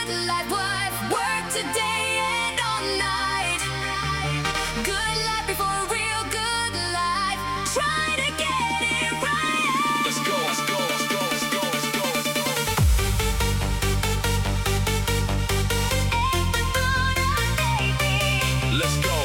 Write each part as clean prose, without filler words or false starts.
good life, work today and all night. Good life before a real good life. Try to get it right. Let's go, let's go, let's go, let's go, let's go, let's go. Let's go.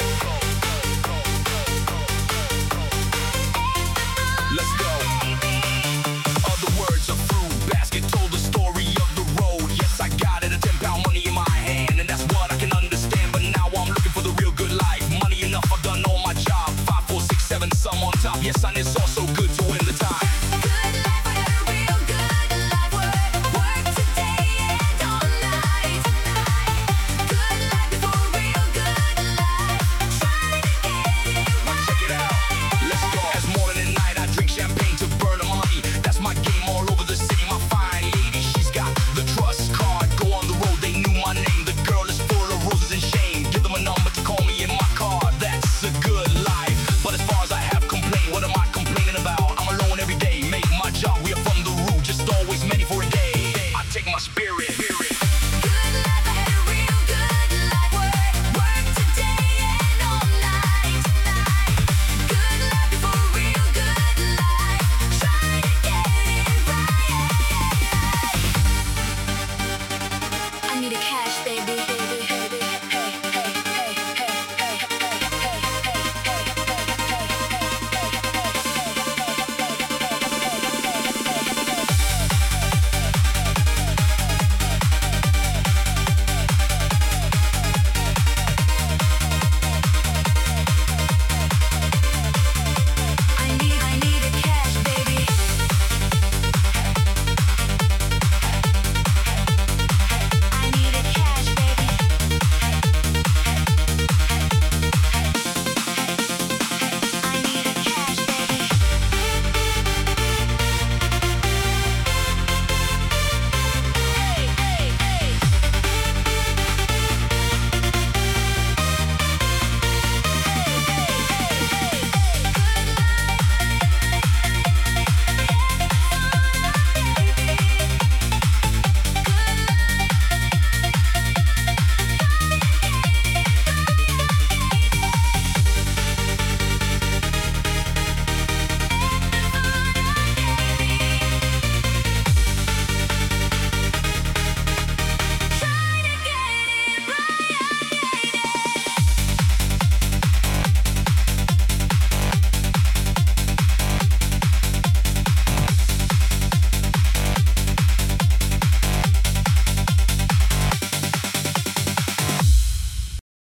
Let's go. Other words, a fruit basket told the story of the road. Yes, I got it, a 10-pound money in my hand, and that's what I can understand. But now I'm looking for the real good life. Money enough, I've done all my job. 5, 4, 6, 7, some on top. Yes, and it's also good to win the time. Good life, a real good life, work today and all night. Good life before a real good life. Try to get it right. Check it out. Let's go. As morning and night, I drink champagne to burn the money. That's my game all over the city. My fine lady, she's got the trust card. Go on the road, they knew my name. The girl is full of roses and shame. Give them a number to call me in my car. That's a good life. But as far as I have complained, what am I complaining about? I'm alone every day. Make my job, we are from the root. Just always many for a day. I take my spirit.